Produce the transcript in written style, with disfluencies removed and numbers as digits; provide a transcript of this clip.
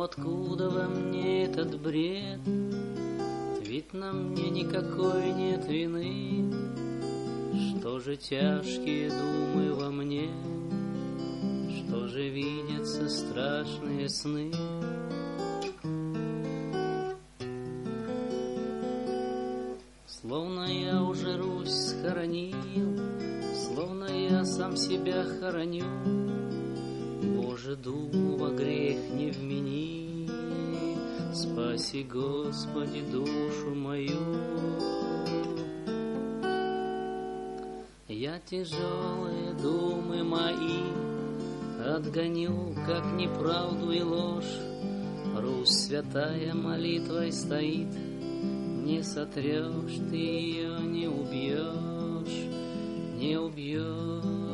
откуда во мне этот бред? Ведь на мне никакой нет вины. Что же тяжкие думы во мне? Что же видятся страшные сны? Словно я уже Русь схоронил, словно я сам себя хороню. Боже, думу во грех не вмени, спаси, Господи, душу мою. Я тяжелые думы мои отгоню, как неправду и ложь. Русь святая молитвой стоит, не сотрешь ты ее, не убьешь, не убьешь.